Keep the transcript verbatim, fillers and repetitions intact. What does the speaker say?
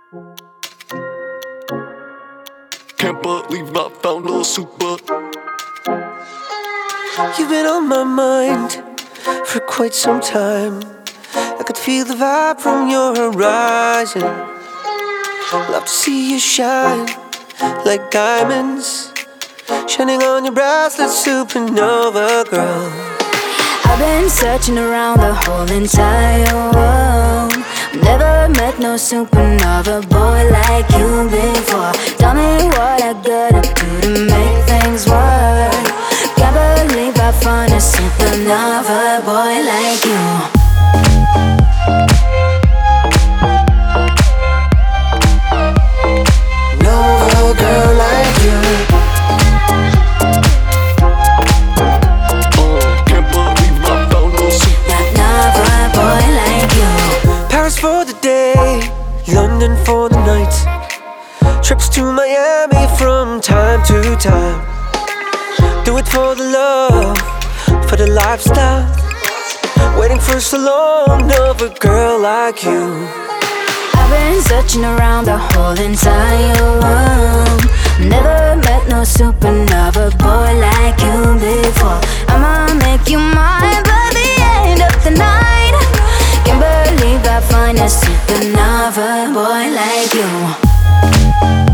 Can't believe I found a super. You've been on my mind for quite some time. I could feel the vibe from your horizon. Love to see you shine like diamonds, shining on your bracelet, supernova girl. I've been searching around the whole entire world. Never met no supernova boy like you before. Tell me what I gotta do to make things work. Can't believe I found a supernova boy like you. Nova girl like you. For the day, London for the night, trips to Miami from time to time. Do it for the love, for the lifestyle. Waiting for so long of a girl like you. I've been searching around the whole entire world. Never met no supernova boy like you before. I'ma make you mine by the end of the night. Can't believe I find a supernova boy like you.